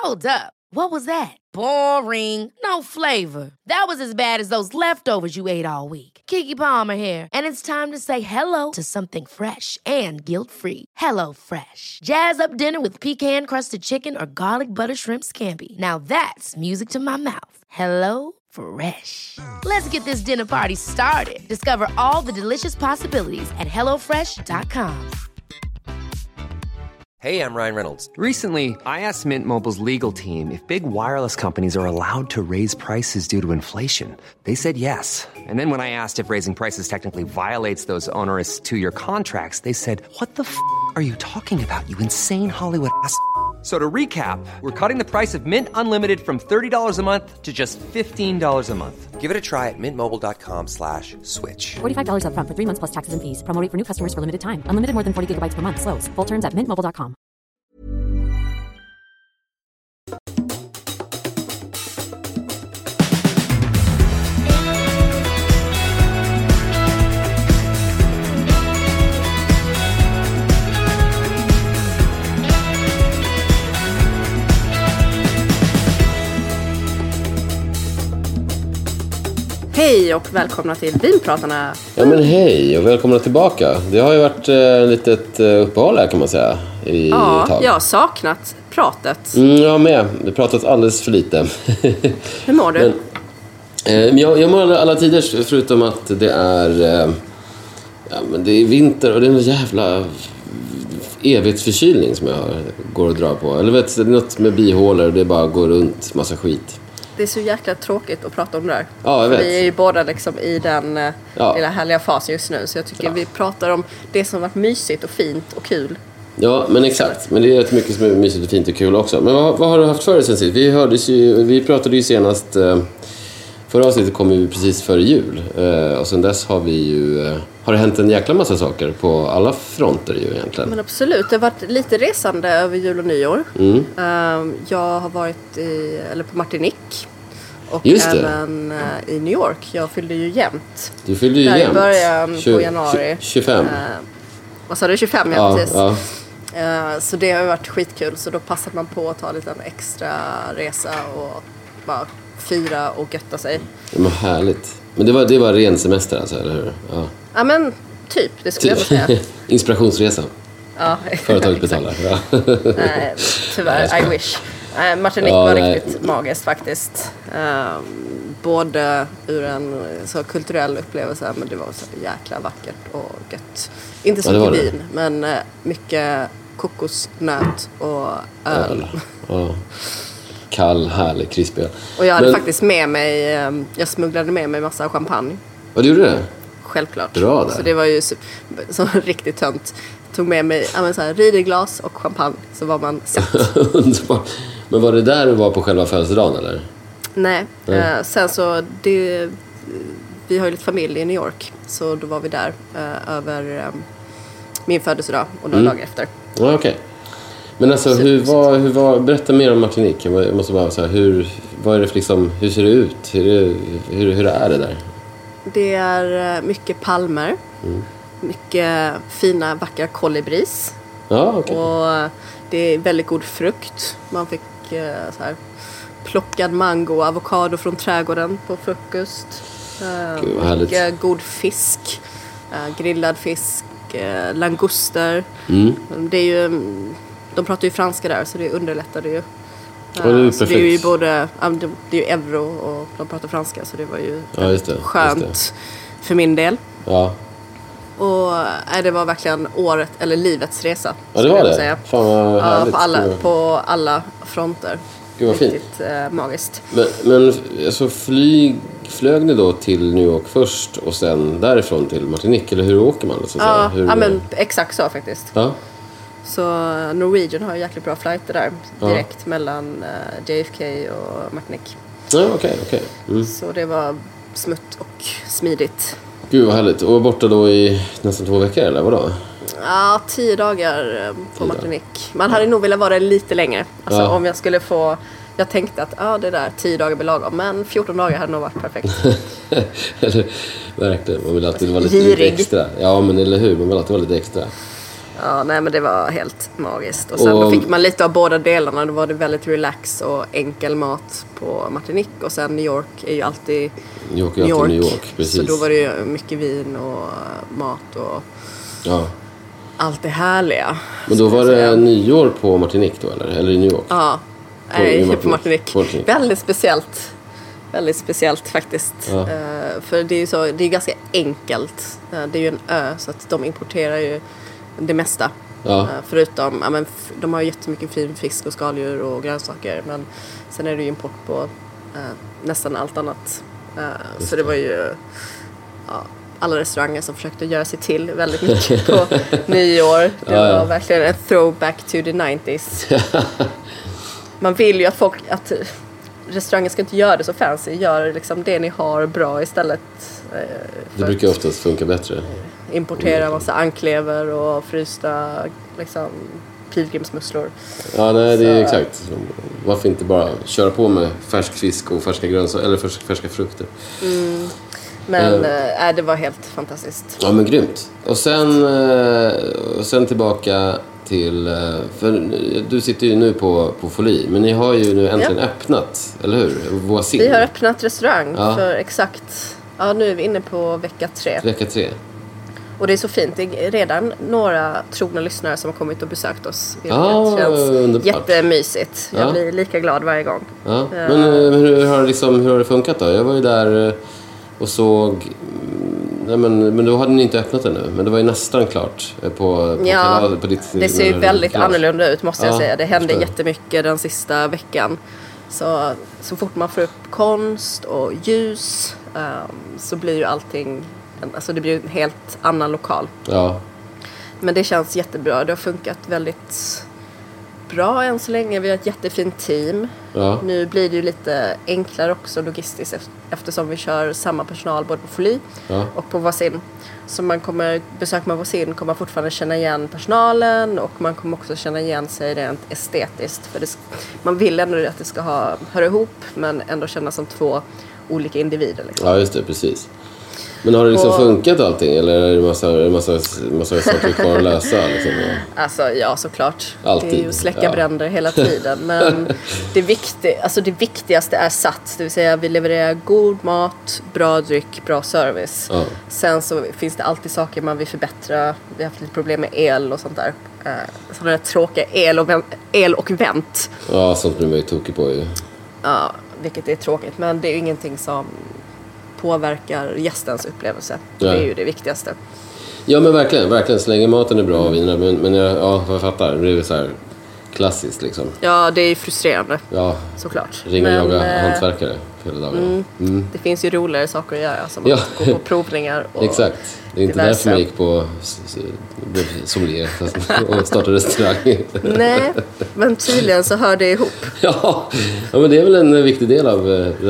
Hold up. What was that? Boring. No flavor. That was as bad as those leftovers you ate all week. Keke Palmer here, and it's time to say hello to something fresh and guilt-free. Hello Fresh. Jazz up dinner with pecan-crusted chicken or garlic butter shrimp scampi. Now that's music to my mouth. Hello Fresh. Let's get this dinner party started. Discover all the delicious possibilities at hellofresh.com. Hey, I'm Ryan Reynolds. Recently, I asked Mint Mobile's legal team if big wireless companies are allowed to raise prices due to inflation. They said yes. And then when I asked if raising prices technically violates those onerous two-year contracts, they said, "What the f*** are you talking about, you insane Hollywood ass?" So to recap, we're cutting the price of Mint Unlimited from $30 a month to just $15 a month. Give it a try at mintmobile.com/switch. $45 up front for 3 months plus taxes and fees. Promo rate for new customers for limited time. Unlimited more than 40 gigabytes per month. Slows full terms at mintmobile.com. Hej och välkomna till Vinpratarna. Ja men hej och välkomna tillbaka. Det har ju varit litet uppehåll här kan man säga i ett tag. Jag har saknat pratet. Jag med. Det pratats alldeles för lite. Hur mår du? Men, jag mår alla tider förutom att det är men det är vinter och det är en jävla evighetsförkylning som jag går och drar på. Eller vet du, det är något med bihålor och det bara går runt massa skit. Det är så jäkla tråkigt att prata om det där. Ja, jag vet. Vi är ju båda liksom i den lilla härliga fasen just nu. Så jag tycker vi pratar om det som har varit mysigt och fint och kul. Ja, men exakt. Men det är rätt mycket som är mysigt och fint och kul också. Men vad har du haft för dig sen sist? Vi pratade ju senast... Förra avsnittet kom ju precis före jul. Och sen dess har vi ju... Har det hänt en jäkla massa saker på alla fronter ju egentligen? Men absolut, det har varit lite resande över jul och nyår. Jag har varit på Martinique. Och även i New York. Jag fyllde ju jämnt. Du fyllde ju jämnt. I början på januari. 25. Vad sa du? 25, ja precis. Ja. Så det har ju varit skitkul. Så då passade man på att ta lite en extra resa och bara fira och götta sig. Ja, men härligt. Men det var ren semester alltså, eller hur? Ja men typ, det skulle jag säga. Inspirationsresa. Ja, företaget betalar. Ja. Nej, tyvärr, I wish. Martinique var riktigt magiskt faktiskt. Både ur en så kulturell upplevelse, men det var så jäkla vackert och gött. Inte så mycket vin, men mycket kokosnöt och öl. Ja. Kall, härlig, krispig. Och jag hade faktiskt med mig, jag smugglade med mig massa champagne. Vad gjorde du? Självklart. Bra där. Så det var ju så riktigt tönt. Tog med mig rideglas och champagne, så var man satt. Underbart. Men var det där du var på själva födelsedagen eller? Nej. Sen så vi har ju lite familj i New York, så då var vi där över min födelsedag och några dagar efter. Ja, okej. Men alltså hur var berätta mer om Martinique. Jag måste bara säga hur ser det ut? Hur är det där? Det är mycket palmer. Mycket fina vackra kolibris. Ja, okej. Och det är väldigt god frukt. Man fick plockad mango och avokado från trädgården på frukost. Gud, vad härligt. Mycket god fisk. Grillad fisk. Languster. Det är ju... De pratar ju franska där, så det underlättade ju. Ja, det är ju så det är ju både... Det är ju euro och de pratar franska, så det var ju skönt för min del. Ja. Och det var verkligen året, eller livets resa. Ja, det var det. Säga. Fan vad härligt. På alla fronter. Gud vad fint. Riktigt magiskt. Men alltså flög ni då till New York först och sen därifrån till Martinique? Eller hur åker man? Alltså, men exakt så faktiskt. Ja. Så Norwegian har ju jäkligt bra flighter där direkt mellan JFK och Martinique. Ja, okej. Så det var smutt och smidigt. Gud vad härligt. Och borta då i nästan 2 veckor eller vadå? Ja, 10 dagar på Martinique. Man hade nog velat vara lite längre. Alltså om jag skulle få... Jag tänkte att det där 10 dagar blir lagom. Men 14 dagar hade nog varit perfekt. Verkligen. Man vill alltid vara lite extra. Ja, men eller hur? Man vill alltid vara lite extra. Ja, nej men det var helt magiskt. Och sen då fick man lite av båda delarna. Då var det väldigt relax och enkel mat på Martinique. Och sen New York är ju alltid New York, precis. Så då var det ju mycket vin och mat och allt det härliga. Men då var det nyår på Martinique då, eller i New York? Ja, på Martinique. Väldigt speciellt. Väldigt speciellt faktiskt. Ja. För det är ju så, det är ganska enkelt. Det är ju en ö så att de importerar ju det mesta. Ja. Förutom, de har ju jättemycket fin fisk och skaldjur och grönsaker. Men sen är det ju import på nästan allt annat. Så det var ju alla restauranger som försökte göra sig till väldigt mycket på nyår. Det var verkligen en throwback to the 90s. Man vill ju att restaurangen ska inte göra det så fancy. Gör liksom det ni har bra istället. Det brukar oftast funka bättre. Importera massa anklever och frysta liksom, pilgrimsmusslor. Ja, nej, det är exakt. Varför inte bara köra på med färsk fisk och färska grönsaker eller färska frukter. Men det var helt fantastiskt. Ja, men grymt. Och sen tillbaka till... För du sitter ju nu på Folie, men ni har ju nu äntligen öppnat, eller hur? Voisin. Vi har öppnat restaurang för exakt... Ja, nu är vi inne på vecka 3. Vecka 3. Och det är så fint. Det är redan några trogna lyssnare som har kommit och besökt oss. Det känns jättemysigt. Jag blir lika glad varje gång. Ja. Men hur har det funkat då? Jag var ju där och såg... Nej, men då hade ni inte öppnat ännu. Men det var ju nästan klart på ditt... Det ser ju väldigt annorlunda ut måste jag säga. Det hände jättemycket den sista veckan. Så fort man får upp konst och ljus så blir ju allting... Alltså det blir en helt annan lokal. Ja. Men det känns jättebra. Det har funkat väldigt bra än så länge. Vi har ett jättefint team. Ja. Nu blir det ju lite enklare också logistiskt eftersom vi kör samma personal både på Folie och på Voisin. Så besöker man Voisin kommer man fortfarande känna igen personalen och man kommer också känna igen sig rent estetiskt. För man vill ändå att det ska höra ihop men ändå kännas som 2 olika individer. Liksom. Ja, just det, precis. Men har det liksom funkat allting? Eller är det massa saker kvar att lösa? Liksom? Alltså, ja, såklart. Alltid. Det är ju att släcka bränder hela tiden. Men det viktigaste är satt. Det vill säga, vi levererar god mat, bra dryck, bra service. Ja. Sen så finns det alltid saker man vill förbättra. Vi har haft lite problem med el och sånt där. Sådana där tråkiga el och vänt. Ja, sånt blir man ju tokig på ju. Ja, vilket är tråkigt. Men det är ju ingenting som... påverkar gästens upplevelse. Ja. Det är ju det viktigaste. Ja, men verkligen. Så länge maten är bra och viner. Men jag fattar. Det är ju så här klassiskt liksom. Ja, det är ju frustrerande. Ja. Såklart. Ringa och jaga hantverkare hela dagen. Det finns ju roligare saker att göra. Som att gå på provningar. Och exakt. Det är inte därför man gick på sommelier och startade restaurang. Nej, men tydligen så hör det ihop. Ja, men det är väl en viktig del av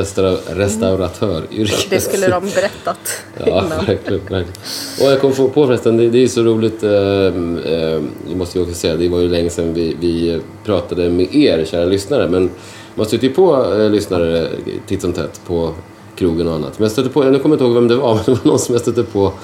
restauratöryrket. Det skulle de berättat innan. Verkligen. Och jag kom på förresten, det är så roligt. Jag måste ju också säga, det var ju länge sedan vi pratade med er, kära lyssnare. Men man stöter ju på lyssnare titt som tätt på krogen och annat. Men jag kommer inte ihåg vem det var, men det var någon som jag stötte på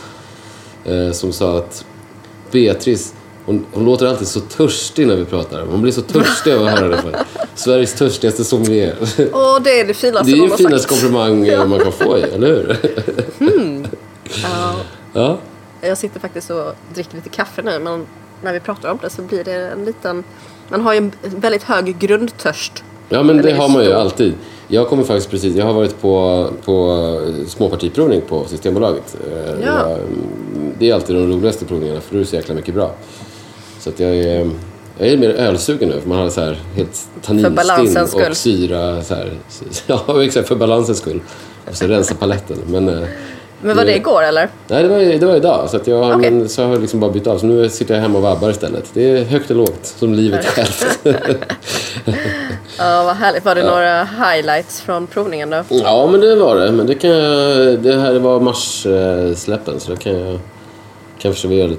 som sa att Beatrice, hon låter alltid så törstig när vi pratar. Hon blir så törstig av att höra det. Sveriges törstigaste sommelier. Åh, det är det finaste. Det är ju finaste komplimang man kan få, eller hur? Ja. Jag sitter faktiskt och dricker lite kaffe nu, men när vi pratar om det så blir det en liten... Man har ju en väldigt hög grundtörst. Ja, men det har man ju alltid. Jag har varit på småpartiprovning på Systembolaget. Ja. Det är alltid de roligaste provningarna, för det är så jäkla mycket bra. Så att jag är mer ölsugen nu, för man har så här helt tanninstinn och syra så här. Ja, exakt, för balansens skull. Och så rensa paletten. Men var det igår eller? Nej, det var idag. Så att så har jag liksom bara bytt av. Så nu sitter jag hemma och vabbar istället. Det är högt och lågt, som livet självt. Ja, vad härligt. Var det några highlights från provningen då? Ja, men det var det. Men det här var mars-släppen. Så då kan jag kanske göra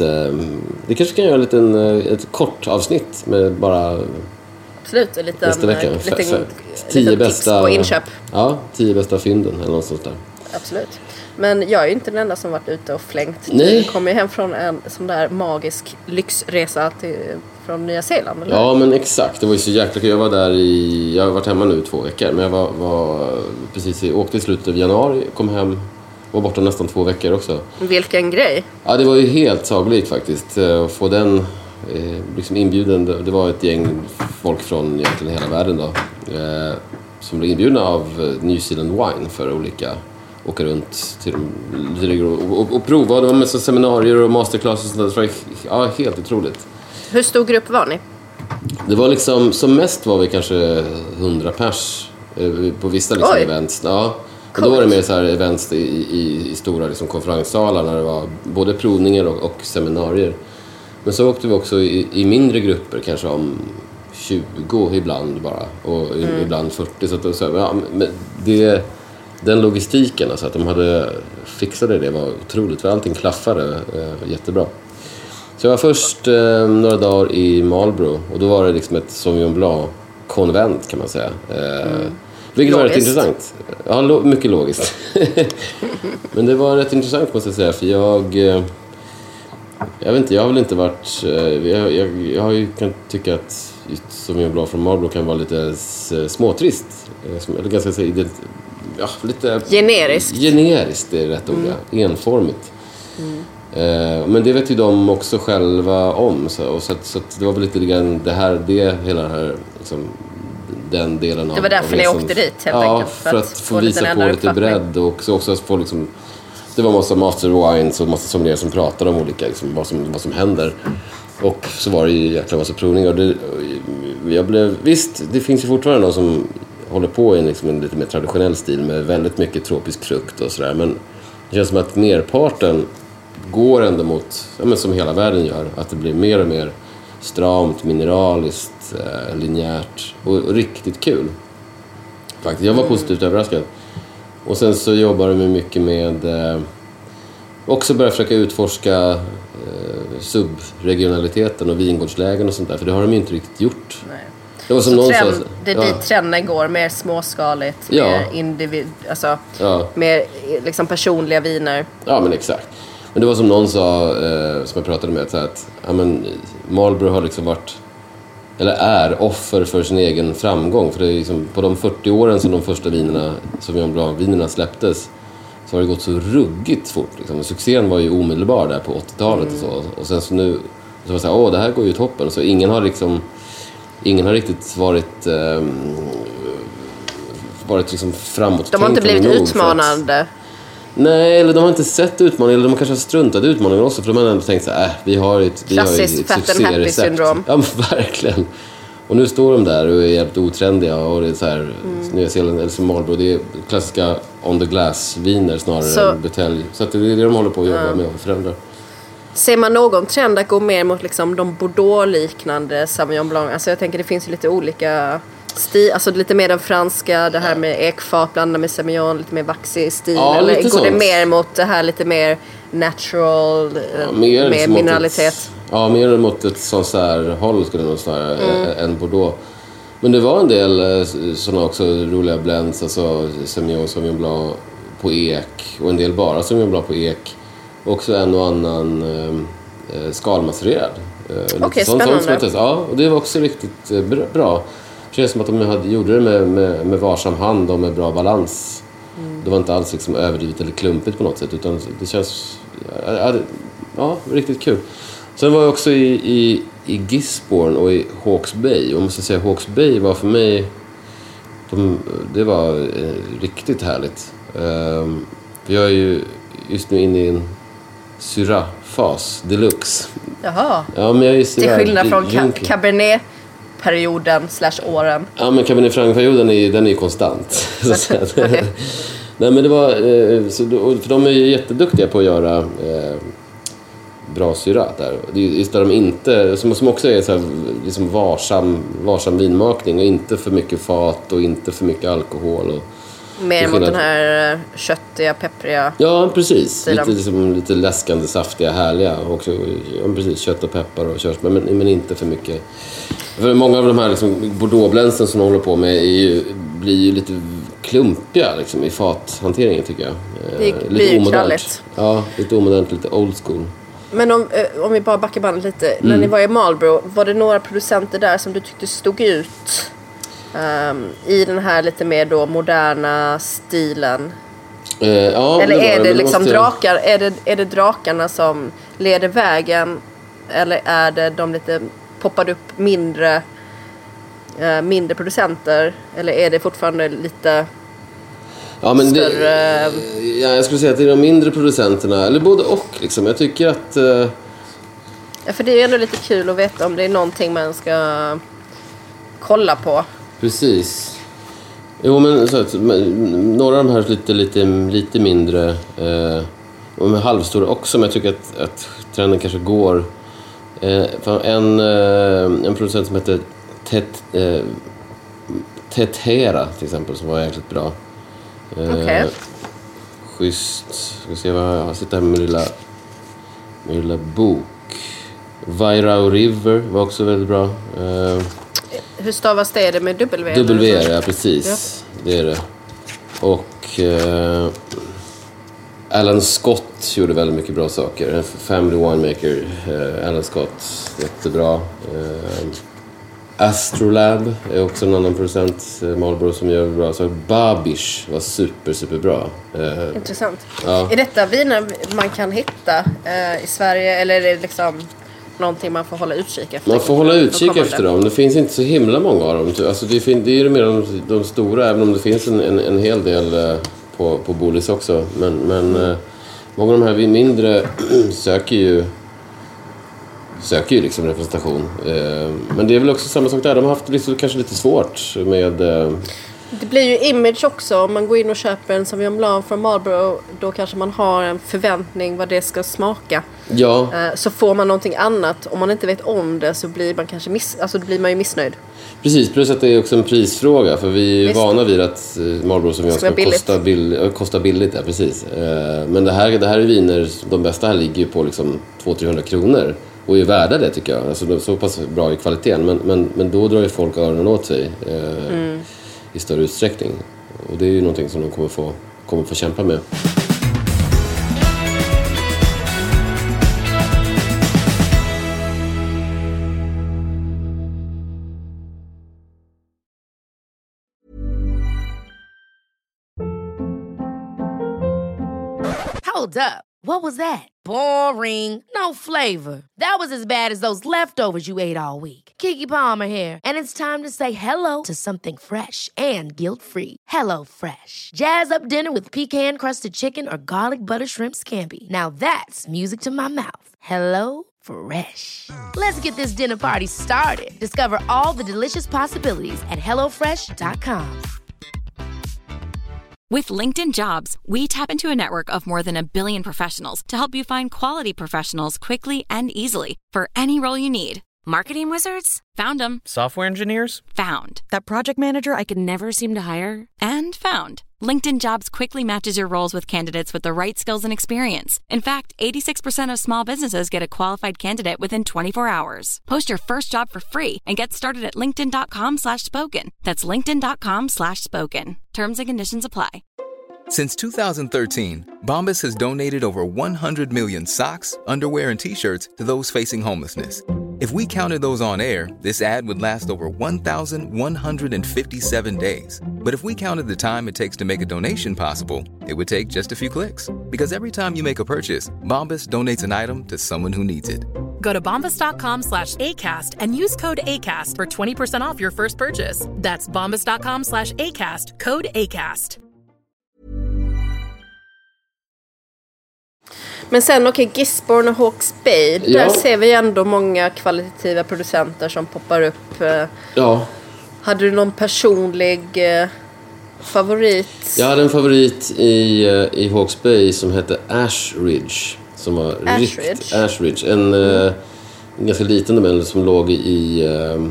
ett kort avsnitt med bara... Absolut, en liten 10 bästa tips på inköp. Ja, 10 bästa fynden eller något sånt där. Absolut. Men jag är ju inte den enda som varit ute och flängt. Nej. Du kom ju hem från en sån där magisk lyxresa från Nya Zeeland, eller? Ja, men exakt. Det var ju så jäkla kul. Jag har varit hemma nu 2 veckor. Men jag åkte i slutet av januari, kom hem, var borta nästan 2 veckor också. Vilken grej. Ja, det var ju helt sagolikt faktiskt. Att få den liksom inbjuden. Det var ett gäng folk från egentligen hela världen då. Som blev inbjudna av New Zealand Wine för olika åka runt till och prova. Det var massa seminarier och masterclasses och sånt. Ja, helt otroligt. Hur stor grupp var ni? Det var liksom, som mest var vi kanske 100 pers på vissa liksom events. Ja. Och då var det mer så här events i stora liksom konferenssalar när det var både provningar och seminarier. Men så åkte vi också i mindre grupper, kanske om 20 ibland bara och ibland 40. Så ja, men den logistiken, alltså att de hade fixade det var otroligt, för allting klaffade jättebra. Så jag var först några dagar i Marlborough och då var det liksom ett Sauvignon Blanc-konvent kan man säga. Vilket var rätt intressant. Ja, mycket logiskt. Men det var rätt intressant måste jag säga, för jag vet inte, jag har väl inte varit... Jag har ju kan tycka att Sauvignon Blanc från Marlborough kan vara lite småtrist. Eller ganska säga, lite... Generiskt är rätt ord, ja. Enformigt. Men det vet ju de också själva om. Så det var väl lite grann hela det här liksom, den delen av... Det var därför ni åkte dit helt enkelt. För att få visa på lite bredd och också att få liksom... Det var massa master wines och massa sommelier som pratade om olika, liksom, vad som händer. Och så var det ju jäkla massa provningar. Visst, det finns ju fortfarande någon som håller på i liksom en lite mer traditionell stil med väldigt mycket tropisk frukt och sådär. Men det känns som att merparten går ändå mot, som hela världen gör, att det blir mer och mer stramt, mineraliskt, linjärt och riktigt kul. Faktiskt, jag var positivt överraskad. Och sen så jobbar de mycket med också börja försöka utforska subregionaliteten och vingårdslägen och sånt där, för det har de ju inte riktigt gjort. Nej. Det var som någon sa, det är dit trenden går, mer småskaligt, mer mer liksom personliga viner. Ja, men exakt. Men det var som någon sa, som jag pratade med, att Marlborough har liksom varit, eller är offer för sin egen framgång. För det är liksom, på de 40 åren som de första vinerna, Sauvignon Blanc-vinerna släpptes, så har det gått så ruggigt fort. Liksom. Succén var ju omedelbar där på 80-talet och så. Och sen så nu, så var det så här, det här går ju toppen. Så ingen har riktigt varit liksom framåt. De har inte blivit utmanande. Nej, eller de har inte sett utmaningar, eller de har kanske struntat i utmaningar också, för de har ändå tänkt så här, vi har ett fat and happy syndrom. Ja, men verkligen. Och nu står de där och är helt otrendiga och det är så här, Nya Zeeland eller som Marlborough, det är klassiska on the glass viner snarare än butelj. Så att det är det de håller på att jobba med och förändra. Ser man någon trend att gå mer mot liksom de Bordeaux-liknande Sauvignon Blanc? Alltså jag tänker det finns ju lite olika stil, alltså lite mer den franska, det här med ekfat blandat med semillon, lite mer vaxig stil, eller går sånt. Det mer mot det här lite mer natural, mer mineralitet? Mer mot ett sånt här håll skulle jag nog säga än Bordeaux. Men det var en del sådana också roliga blends, alltså Sauvignon Blanc på ek och en del bara Sauvignon Blanc på ek. Också en och annan skalmassererad. Okej, spännande. Ja, och det var också riktigt bra. Det känns som att de gjorde det med varsam hand och med bra balans. Det var inte alls liksom överdrivet eller klumpigt på något sätt, utan det känns riktigt kul. Sen var jag också i Gisborne och i Hawke's Bay. Och jag måste säga, Hawke's Bay var för mig det var riktigt härligt. För jag är ju just nu inne i en Syrah-fas deluxe. Jaha. Ja, men jag är Syrah, till skillnad från Cabernet-perioden /åren. Ja, men Cabernet Franc-perioden den är ju konstant. Okay. Nej, men det var för de är ju jätteduktiga på att göra bra Syrah där. Det är just där de inte, som också är så här, liksom varsam vinmakning och inte för mycket fat och inte för mycket alkohol och mer mot den här köttiga, peppriga. Ja, precis. Lite läskande, saftiga, härliga. Också, precis, kött och peppar och körsbär, men inte för mycket. För många av de här liksom Bordeaux-blänsen som de håller på med blir ju lite klumpiga liksom, i fathanteringen tycker jag. Det blir ju kralligt. Ja, lite omodernt, lite old school. Men om vi bara backar bandet lite. När ni var i Marlboro, var det några producenter där som du tyckte stod ut i den här lite mer då moderna stilen? Ja, eller är det liksom måste... drakar? Är det drakarna som leder vägen? Eller är det de lite poppade upp mindre producenter? Eller är det fortfarande lite större... jag skulle säga att det är de mindre producenterna. Eller både och liksom. Jag tycker att... Ja, för det är ju ändå lite kul att veta om det är någonting man ska kolla på. Precis. Jo, men så att, några av de här lite mindre och de halvstora också, men jag tycker att trenden kanske går en producent som heter Tetera till exempel, som var jäkligt bra. Okej. Schysst. Ska se vad jag sitter här med min lilla bok. Vairao River var också väldigt bra. Hur stavas det? Är det med W? W, ja precis. Ja. Det är det. Och Alan Scott gjorde väldigt mycket bra saker. En family winemaker, Alan Scott, jättebra. Astrolab är också en annan producent, Marlboro, som gör bra saker. Babish var superbra. Intressant. Ja. Är detta viner man kan hitta i Sverige, eller är det liksom någonting man får hålla utkik efter? Man får hålla utkik efter dem. Det finns inte så himla många av dem. Alltså det är ju mer de stora, även om det finns en hel del på Bolis också. Men många av de här mindre söker ju liksom representation. Men det är väl också samma sak där. De har haft kanske lite svårt med... Det blir ju image också. Om man går in och köper en Sauvignon Blanc från Marlboro, då kanske man har en förväntning vad det ska smaka. Ja. Så får man någonting annat. Om man inte vet om det så blir man kanske då blir man ju missnöjd. Precis, plus att det är också en prisfråga. För vi är vana vid att Marlboro som ska kosta billigt. Ja, precis. Men det här är viner, de bästa här ligger ju på liksom 200-300 kronor. Och är värda det tycker jag. Alltså, de är så pass bra i kvaliteten. Men då drar ju folk öronen åt sig i större utsträckning. Och det är ju någonting som de kommer få kämpa med. Hold up. What was that? Boring. No flavor. That was as bad as those leftovers you ate all week. Keke Palmer here, and it's time to say hello to something fresh and guilt-free. Hello Fresh. Jazz up dinner with pecan-crusted chicken or garlic butter shrimp scampi. Now that's music to my mouth. Hello Fresh. Let's get this dinner party started. Discover all the delicious possibilities at hellofresh.com. With LinkedIn Jobs, we tap into a network of more than 1 billion professionals to help you find quality professionals quickly and easily for any role you need. Marketing wizards? Found them. Software engineers? Found. That project manager I could never seem to hire? And found. LinkedIn Jobs quickly matches your roles with candidates with the right skills and experience. In fact, 86% of small businesses get a qualified candidate within 24 hours. Post your first job for free and get started at linkedin.com/spoken. That's linkedin.com/spoken. Terms and conditions apply. Since 2013, Bombas has donated over 100 million socks, underwear, and T-shirts to those facing homelessness. If we counted those on air, this ad would last over 1,157 days. But if we counted the time it takes to make a donation possible, it would take just a few clicks. Because every time you make a purchase, Bombas donates an item to someone who needs it. Go to bombas.com/ACAST and use code ACAST for 20% off your first purchase. That's bombas.com/ACAST, code ACAST. Men sen Gisborne och Hawke's Bay, där ser vi ändå många kvalitativa producenter som poppar upp. Ja. Hade du någon personlig favorit? Jag hade en favorit i Hawke's Bay som hette Ashridge. Som var Ashridge. En ganska liten domän som låg i...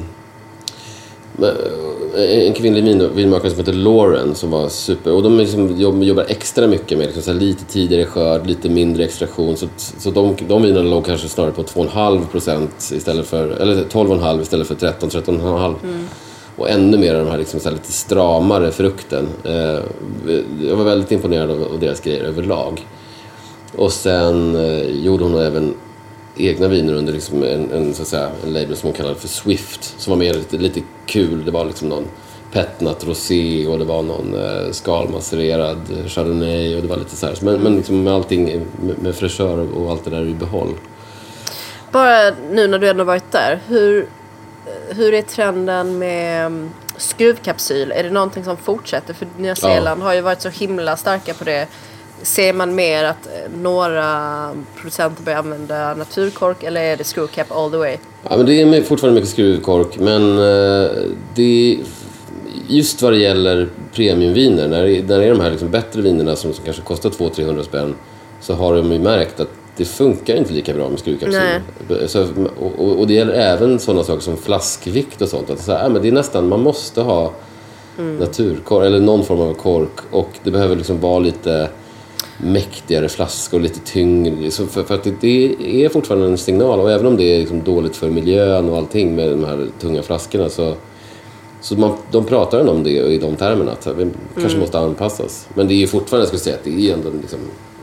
en kvinnlig vinmakare som heter Lauren som var super, och de liksom jobbar extra mycket med liksom så lite tidigare skörd, lite mindre extraktion, så de vinerna låg kanske snarare på 2,5% istället för, eller 12,5 istället för 13,5. Och ännu mer den här liksom så här lite stramare frukten. Jag var väldigt imponerad av deras grejer överlag. Och sen gjorde hon även egna viner under liksom en så att säga, en label som hon kallade för Swift. Som var mer lite kul. Det var liksom någon petnat rosé och det var någon skalmassererad chardonnay och det var lite så här. Men liksom med allting med fräschör och allt det där i behåll. Bara nu när du ändå varit där, hur är trenden med skruvkapsyl? Är det någonting som fortsätter? För Nya Zeeland har ju varit så himla starka på det. Ser man mer att några producenter börjar använda naturkork eller är det skruvkap all the way? Ja, men det är fortfarande mycket skruvkork, men det just vad det gäller premiumviner, när det är de här liksom bättre vinerna som kanske kostar 200-300 spänn, så har de ju märkt att det funkar inte lika bra med skruvkapsyl. Så, och det gäller även sådana saker som flaskvikt och sånt. Att så här, men det är nästan, man måste ha naturkork eller någon form av kork, och det behöver liksom vara lite mäktigare flaskor, lite tyngre. För att det är fortfarande en signal, och även om det är liksom dåligt för miljön och allting med de här tunga flaskorna, så de pratar om det i de termerna, att vi kanske måste anpassas. Men det är ju fortfarande, jag skulle säga att det är ändå liksom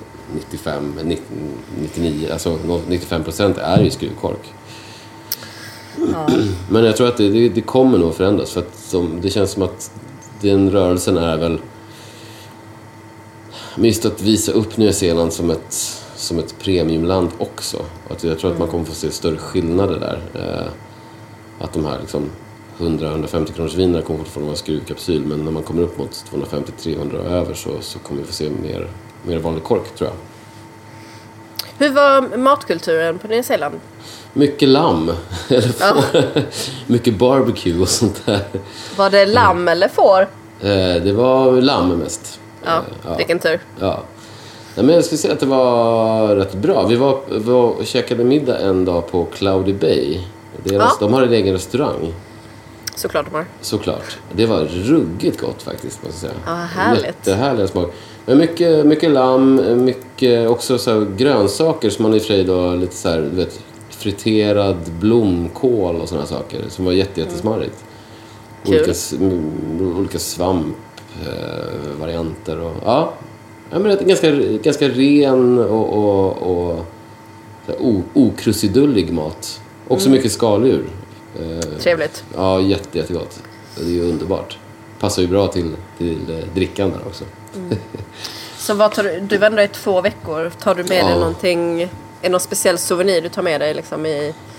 99, alltså 95% är ju skruvkork. Men jag tror att det kommer nog förändras, för att det känns som att den rörelsen är väl just att visa upp Nya Zeeland som ett premiumland också. Att jag tror att man kommer få se större skillnader där. Att de här liksom 100-150 kronors vinerna kommer fortfarande vara skruvkapsyl, men när man kommer upp mot 250-300 över så kommer vi få se mer vanlig kork, tror jag. Hur var matkulturen på Nya Zeeland? Mycket lamm. Mycket barbecue och sånt där. Var det lamm eller får? Det var lamm mest. Ja, vilken tur. Ja. Nej, men jag skulle säga att det var rätt bra. Vi var och käkade middag en dag på Cloudy Bay. De har en egen restaurang. Såklart de har. Såklart. Det var ruggigt gott faktiskt, måste jag säga. Ja, härligt. Jättehärliga smak. Men mycket lamm, mycket också så här grönsaker som man i och för sig då lite så här, du vet, friterad blomkål och såna saker som var jättesmarrigt. Olika svampvarianter och men det är ganska ren och okrusidullig mat. Också mycket skaldjur. Trevligt. Ja, jättegott. Det är ju underbart. Passar ju bra till drickan där också. Så vad du var ändå i 2 veckor. Tar du med dig någonting, är det någon speciell souvenir du tar med dig liksom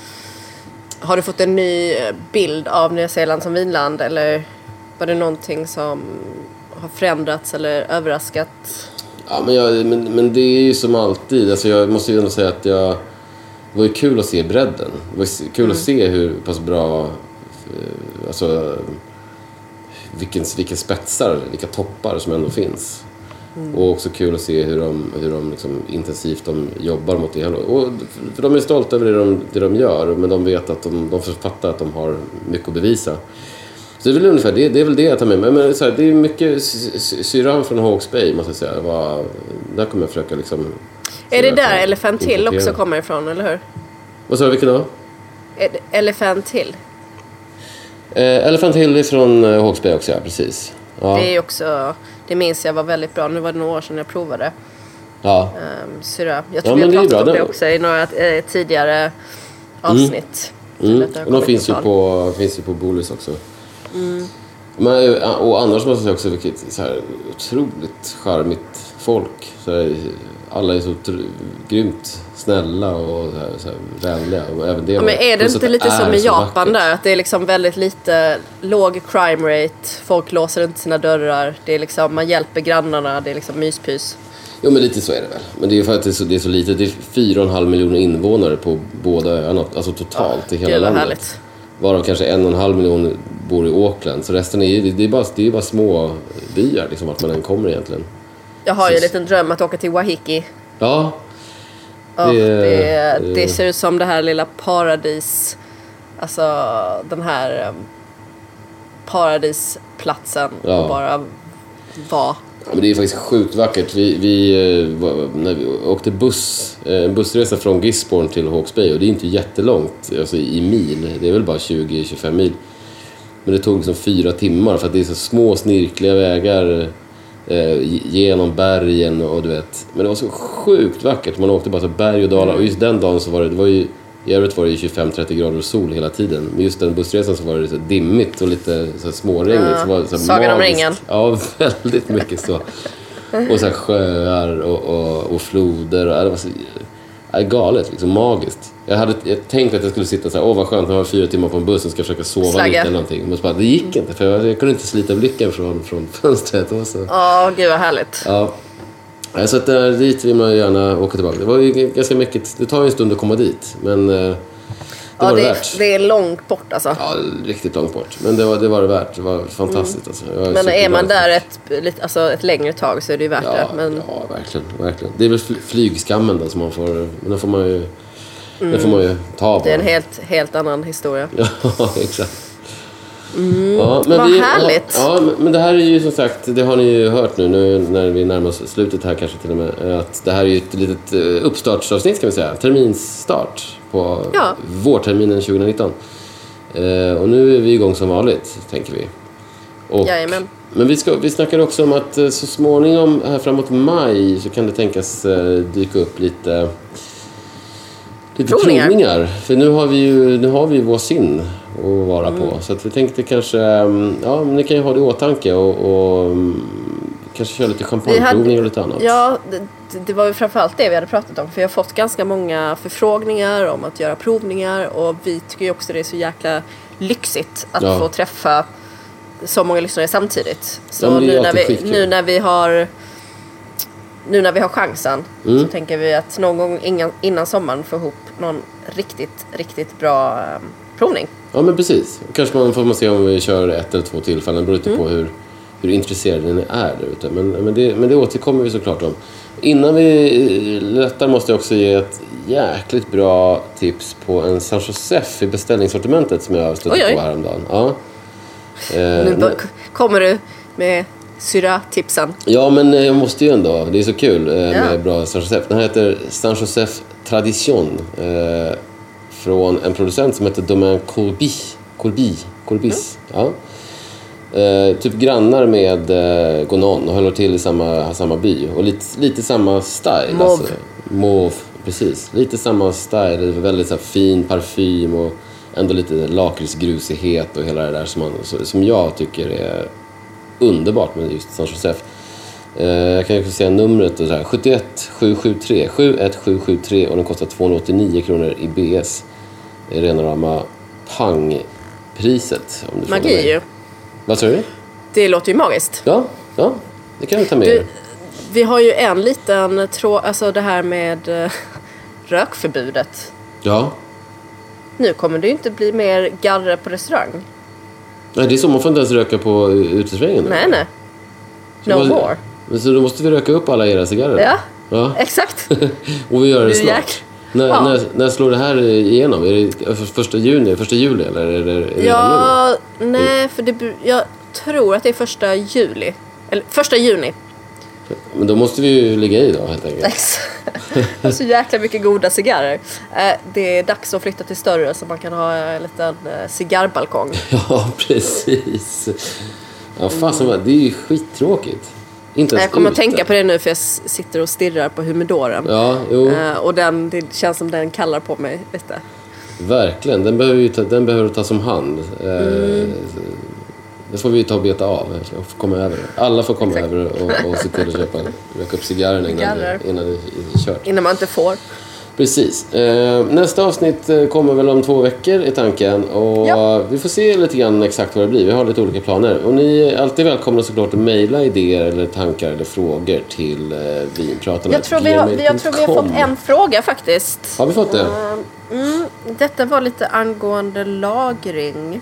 har du fått en ny bild av Nya Zeeland som vinland, eller var det någonting som har förändrats eller överraskat? Ja, men det är ju som alltid. Alltså jag måste ju ändå säga att det var ju kul att se bredden. Det var kul att se hur pass bra, alltså vilka spetsar, vilka toppar som ändå finns. Och också kul att se hur de liksom intensivt de jobbar mot det. Och för de är stolta över det de gör, men de vet att de författar att de har mycket att bevisa. Så det är väl ungefär det är väl det jag tar med mig. Men så här, det är mycket syran från Hawke's Bay, måste jag säga. Där kommer jag försöka liksom. Är det där Elephant Hill också kommer ifrån, eller hur? Vad sa du, vilken då? Elephant Hill. Elephant Hill är från Hawke's Bay också, ja, precis. Ja. Det är också, det minns jag var väldigt bra. Nu var det några år sedan jag provade. Ja. Syra. Jag tror vi har pratat om det också i några tidigare avsnitt. Och de finns ju på Bolus också. Men, och annars måste jag säga också vilket så här otroligt charmigt folk. Så här, alla är så grymt snälla och så här vänliga. Och även det men är det inte lite som i Japan där? Att det är liksom väldigt lite låg crime rate. Folk låser inte sina dörrar. Det är liksom, man hjälper grannarna. Det är liksom myspys. Jo, men lite så är det väl. Men det är ju för att det är så lite. Det är 4,5 miljoner invånare på båda öarna. Alltså totalt i hela landet. Härligt. Varav kanske 1,5 miljoner bor i Auckland. Så resten det är bara små byar liksom, vart man än kommer egentligen. Jag har ju en liten dröm att åka till Wahiki. Ja. Det ser ut som det här lilla paradis. Alltså den här paradisplatsen. Ja. Och bara vara. Ja, men det är faktiskt sjukt vackert. När vi åkte en bussresa från Gisborne till Hawke's Bay, och det är inte jättelångt alltså i mil. Det är väl bara 20-25 mil. Men det tog liksom 4 timmar för att det är så små snirkliga vägar genom bergen och du vet. Men det var så sjukt vackert. Man åkte bara så berg och dalar. Och just den dagen så var det ju i övrigt var det 25-30 grader och sol hela tiden. Men just den bussresan så var det lite dimmigt och lite så småregnigt. Så var det så Sagan om ringen. Ja, väldigt mycket så. Och så här sjöar och floder. Och det var så galet, liksom magiskt. Jag tänkte att jag skulle sitta så här, vad skönt, jag har 4 timmar på en buss och ska försöka sova lite eller någonting. Men så bara, det gick inte, för jag kunde inte slita blicken från fönstret. Gud vad härligt. Ja. Så att dit vill man gärna åka tillbaka. Det var ju ganska mycket, det tar ju en stund att komma dit. Men det var det värt. Det är långt bort alltså. Ja, riktigt långt bort. Men det var det värt. Det var fantastiskt alltså. Men är man där ett längre tag så är det ju värt det. Men... Ja, verkligen. Det är väl flygskammen då som man får. Men då får man ju, det får man ju ta på. Det är en helt annan historia. Ja, exakt. Ja, men vad härligt. Ja, men det här är ju som sagt, det har ni ju hört nu när vi närmar oss slutet här kanske till och med, att det här är ju ett litet uppstartsavsnitt kan vi säga, terminsstart på vårterminen 2019. Och nu är vi igång som vanligt, tänker vi. Och, jajamän. men vi snackar också om att så småningom här framåt maj så kan det tänkas dyka upp lite provningar. För nu har vi ju vår sin att vara på. Så att vi tänkte kanske, ni kan ju ha det i åtanke och kanske köra lite champagneprovning och lite annat. Ja, det var ju framförallt det vi hade pratat om. För jag har fått ganska många förfrågningar om att göra provningar. Och vi tycker ju också det är så jäkla lyxigt att få träffa så många lyssnare samtidigt. Så nu när vi har chansen så tänker vi att någon gång innan sommaren få ihop någon riktigt bra provning. Ja, men precis. Kanske man får se om vi kör 1 eller 2 tillfällen. Det beror lite på hur intresserade ni är där ute. Men det återkommer vi såklart om. Innan vi lättar måste jag också ge ett jäkligt bra tips på en San Josef i beställningssortimentet som jag stötte på häromdagen. Ja. Nu kommer du med syra-tipsen. Ja, men jag måste ju ändå. Det är så kul med bra San Josef. Den här heter San Josef Tradition. Från en producent som heter Domaine Courbis. Ja. Typ grannar med Gonon och håller till i samma by. Och lite samma style. Mauve, precis. Lite samma style. Väldigt så här, fin parfym och ändå lite lakritsgrusighet och hela det där som jag tycker är underbart med just San Josef. Jag kan ju säga numret och så här, 71773 och den kostar 289 kronor i BS. Det är rena rama pangpriset. Magi ju. Vad säger du? Det låter ju magiskt. Ja, det kan vi ta med. Vi har ju en liten alltså det här med rökförbudet. Ja. Nu kommer det ju inte bli mer garre på restaurang. Nej, det är så, man får inte ens röka på utesvängen. Nej. No more. Så då måste vi röka upp alla era cigarrer. Ja. Exakt. Och vi gör det snart. När slår det här igenom? Är det 1 juli eller är det redan nu? Nej, för jag tror att det är 1 juli. Eller 1 juni. Men då måste vi ju ligga i då helt enkelt. Det är så jäkla mycket goda cigarrer. Det är dags att flytta till större så man kan ha en liten cigarrbalkong. Ja, precis. Ja, fasen, det är ju skittråkigt. Jag kommer att tänka på det nu för jag sitter och stirrar på humidoren. Ja, jo. Och det känns som den kallar på mig lite. Verkligen, den behöver tas om hand. Det får vi ta och beta av. Komma över. Alla får komma över och se till att röka upp cigarren innan det är kört. Innan man inte får. Precis. Nästa avsnitt kommer väl om 2 veckor i tanken. Och vi får se lite grann exakt vad det blir. Vi har lite olika planer. Och ni är alltid välkomna såklart att mejla idéer eller tankar eller frågor till vinpratarna. Jag tror vi har fått en fråga faktiskt. Har vi fått det? Detta var lite angående lagring.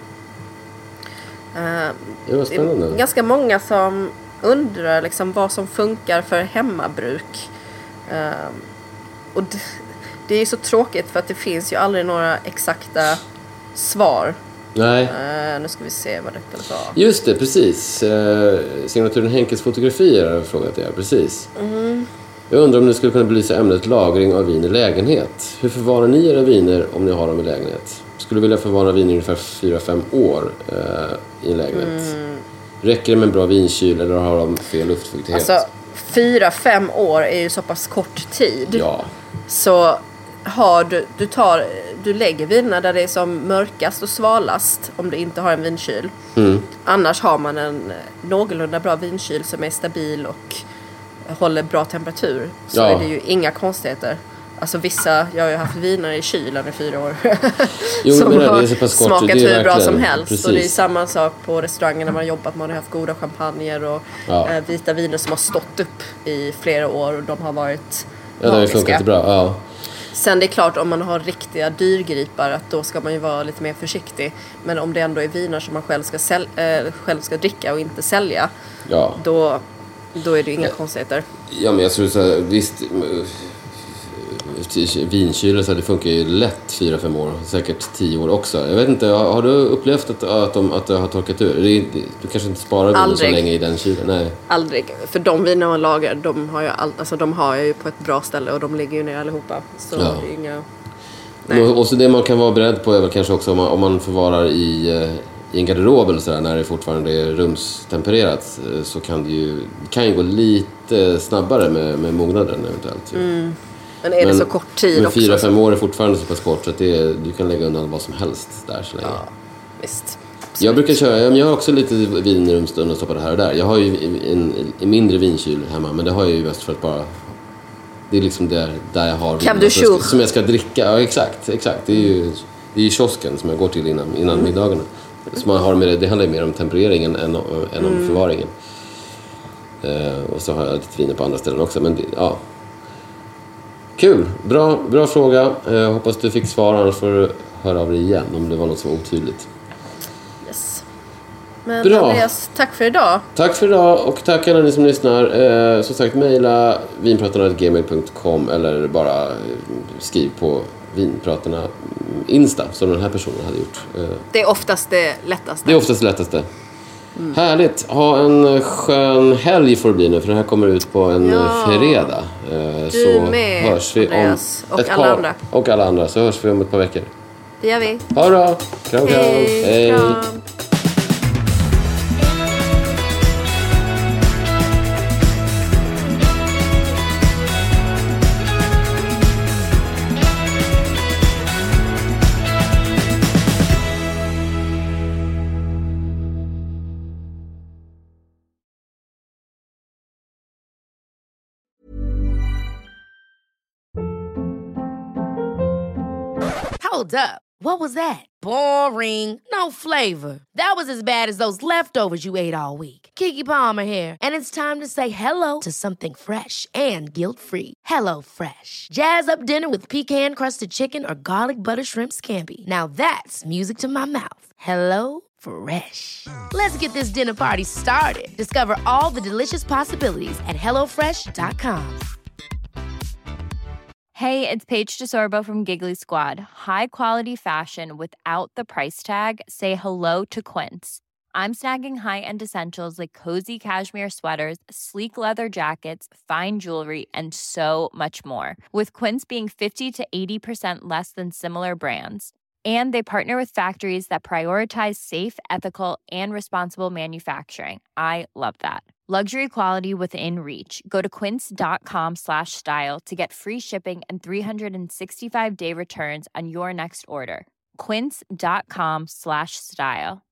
Det var spännande. Det är ganska många som undrar liksom vad som funkar för hemmabruk. Och det är så tråkigt för att det finns ju aldrig några exakta svar. Nej. Nu ska vi se vad det kan vara. Just det, precis. Signaturen Henkes fotografier har frågat er, precis. Jag undrar om ni skulle kunna belysa ämnet lagring av vin i lägenhet. Hur förvarar ni era viner om ni har dem i lägenhet? skulle vilja förvara vin i ungefär 4-5 år i en lägenhet. Räcker det med en bra vinkyl eller har de fel luftfuktighet? Alltså 4-5 år är ju så pass kort tid. Ja. Så har du lägger vinerna där det är som mörkast och svalast om du inte har en vinkyl. Annars har man en någorlunda bra vinkyl som är stabil och håller bra temperatur. Så är det ju inga konstigheter. Alltså jag har ju haft viner i kylen i 4 år. Som har smakat hur bra som helst. Precis. Och det är samma sak på restaurangen när man har jobbat. Man har haft goda champagner och vita viner som har stått upp i flera år. Och de har varit det har ju funkat bra, ja. Sen det är klart om man har riktiga dyrgripar att då ska man ju vara lite mer försiktig. Men om det ändå är viner som man själv ska dricka och inte sälja. Då är det ju inga konstigheter. Ja, men jag tror så här, visst vinkyl så det funkar ju lätt 4-5 år, säkert 10 år också. Jag vet inte, har du upplevt att det har torkat ur? Du kanske inte sparar vin så länge i den kylen? Nej. Aldrig, för de viner man lagar, de har jag ju på ett bra ställe och de ligger ju ner allihopa. Så det är inga... Nej. Och så det man kan vara beredd på är väl kanske också om man förvarar i en garderob eller sådär, när det fortfarande är rumstempererat, så kan det ju gå lite snabbare med mognaden eventuellt. Men är det så kort tid också? 4-5 år är fortfarande så pass kort så att du kan lägga undan vad som helst där så länge. Ja, visst. Jag brukar köra, jag har också lite vin i rumsstunden och stoppar det här och där. Jag har ju en mindre vinkyl hemma, men det har jag ju mest för att bara... Det är liksom där jag har vin som jag ska dricka. Ja, exakt. Det är ju kiosken som jag går till innan middagarna. Så man har det handlar mer om tempereringen än om förvaringen. Och så har jag lite viner på andra ställen också, men ja. Kul, bra fråga. Hoppas du fick svar, annars får du höra av dig igen om det var något som var otydligt. Yes. Men bra. Andreas, tack för idag. Tack för idag och tack alla ni som lyssnar. Som sagt, mejla vinpratarna@gmail.com eller bara skriv på vinpratarna Insta som den här personen hade gjort. Det är oftast det lättaste. Härligt. Ha en skön helg får det bli nu, för det här kommer ut på en fredag. Du med, hörs vi Andreas, om och alla andra. Så hörs vi om ett par veckor. Det gör vi. Ha det bra. Kram. Hej. Kram. Hold up. What was that? Boring. No flavor. That was as bad as those leftovers you ate all week. Keke Palmer here, and it's time to say hello to something fresh and guilt-free. Hello Fresh. Jazz up dinner with pecan-crusted chicken or garlic butter shrimp scampi. Now that's music to my mouth. Hello Fresh. Let's get this dinner party started. Discover all the delicious possibilities at hellofresh.com. Hey, it's Paige DeSorbo from Giggly Squad. High quality fashion without the price tag. Say hello to Quince. I'm snagging high-end essentials like cozy cashmere sweaters, sleek leather jackets, fine jewelry, and so much more. With Quince being 50 to 80% less than similar brands. And they partner with factories that prioritize safe, ethical, and responsible manufacturing. I love that. Luxury quality within reach. Go to quince.com/style to get free shipping and 365-day returns on your next order. Quince.com/style.